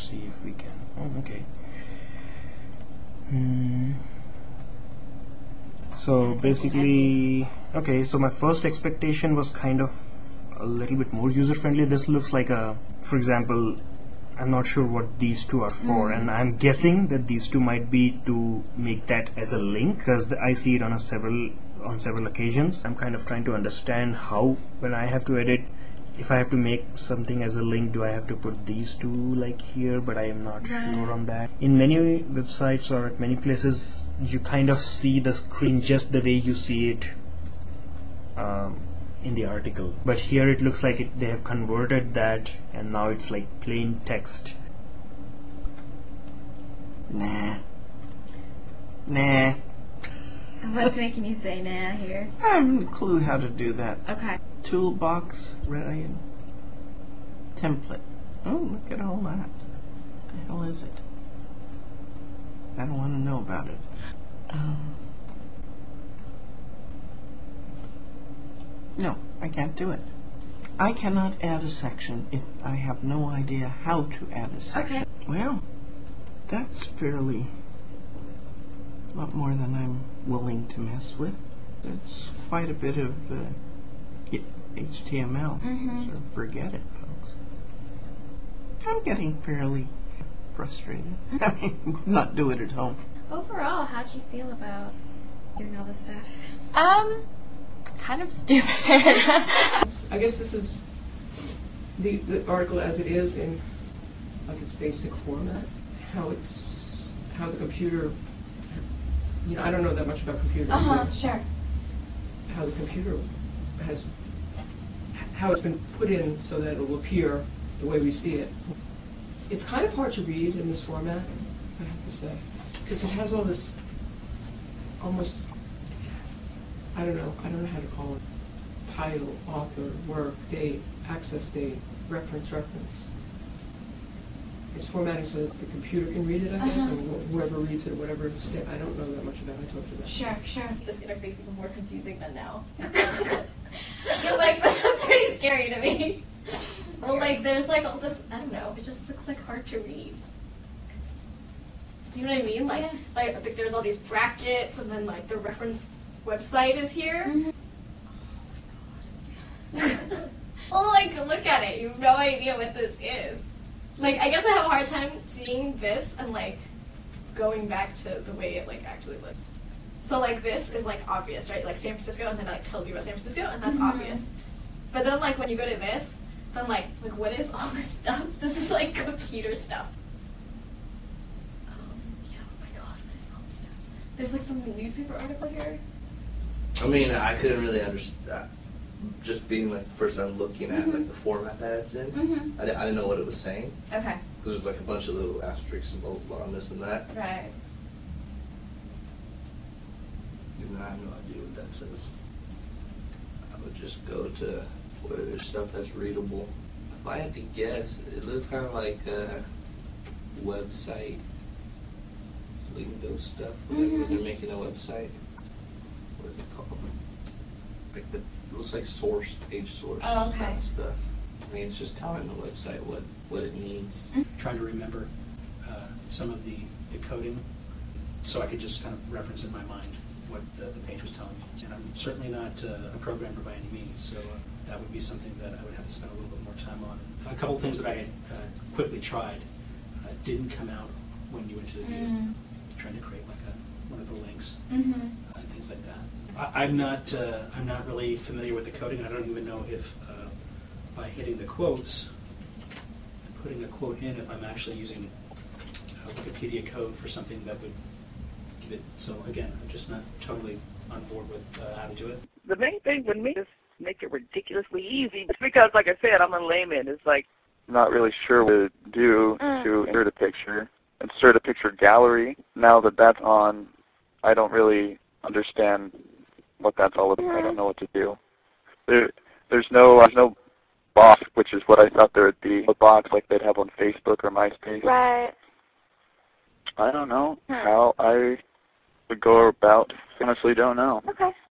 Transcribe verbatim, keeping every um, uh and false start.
see if we can. Oh, okay. Hmm. So basically, okay, so my first expectation was kind of a little bit more user-friendly. This looks like a, for example, I'm not sure what these two are for, mm. and I'm guessing that these two might be to make that as a link, because I see it on a several on several occasions. I'm kind of trying to understand how, when I have to edit, if I have to make something as a link, do I have to put these two like here? But I am not right. sure on that. In many websites or at many places, you kind of see the screen just the way you see it um, in the article. But here it looks like it, they have converted that, and now it's like plain text. Nah. Nah. What's making you say nah here? I have no clue how to do that. Okay. Toolbox, right? Template. Oh, look at all that. What the hell is it? I don't want to know about it. Um, no, I can't do it. I cannot add a section if I have no idea how to add a section. Okay. Well, that's fairly a lot more than I'm willing to mess with. It's quite a bit of uh, H T M L. Mm-hmm. So forget it, folks. I'm getting fairly frustrated. I mean, not do it at home. Overall, how'd you feel about doing all this stuff? Um, kind of stupid. I guess this is the, the article as it is in like its basic format. How it's how the computer. You know, I don't know that much about computers. Uh huh. Sure. How the computer has, how it's been put in so that it will appear the way we see it. It's kind of hard to read in this format, I have to say, because it has all this almost, I don't know, I don't know how to call it, title, author, work, date, access date, reference, reference. It's formatting so that the computer can read it, I guess, uh-huh. or wh whoever reads it, or whatever. I don't know that much about it. I told you that. Sure, sure. This interface is more confusing than now. Yeah, like, this looks pretty scary to me. Well, like, there's like all this, I don't know, it just looks like hard to read. Do you know what I mean? Like, yeah. like, like there's all these brackets, and then like the reference website is here. Mm-hmm. Well, like, look at it. You have no idea what this is. Like, I guess I have a hard time seeing this and, like, going back to the way it, like, actually looks. So, like, this is, like, obvious, right? Like, San Francisco, and then it, like, tells you about San Francisco, and that's mm-hmm. obvious. But then, like, when you go to this, then, like, like, what is all this stuff? This is, like, computer stuff. Um, yeah, oh my god, what is all this stuff? There's, like, some newspaper article here. I mean, I couldn't really understand. Just being like the first time looking at mm-hmm. like the format that it's in, mm-hmm. I, di I didn't know what it was saying. Okay. Because there's like a bunch of little asterisks and blah blah blah and this and that. Right. And then I have no idea what that says. I would just go to where there's stuff that's readable. If I had to guess, it looks kind of like a website, Windows stuff. Whenever mm-hmm. they're making a website, what is it called? Like the It looks like source, page source oh, okay. kind of stuff. I mean, it's just telling the website what, what it needs. Trying to remember uh, some of the, the coding so I could just kind of reference in my mind what the, the page was telling me. And I'm certainly not uh, a programmer by any means, so uh, that would be something that I would have to spend a little bit more time on. A couple of things that I had uh, quickly tried uh, didn't come out when you went to the view. Mm. Trying to create like a, one of the links mm-hmm. uh, and things like that. I, I'm not. Uh, I'm not really familiar with the coding. I don't even know if uh, by hitting the quotes and putting a quote in, if I'm actually using uh, Wikipedia code for something that would give it. So again, I'm just not totally on board with uh, how to do it. The main thing with me is make it ridiculously easy. It's because, like I said, I'm a layman. It's like not really sure what to do mm. to insert a picture. Insert a picture gallery. Now that that's on, I don't really understand what that's all about. I don't know what to do. There, there's no, there's no box, which is what I thought there would be. A box like they'd have on Facebook or MySpace. Right. I don't know hmm. how I would go about. Honestly, don't know. Okay.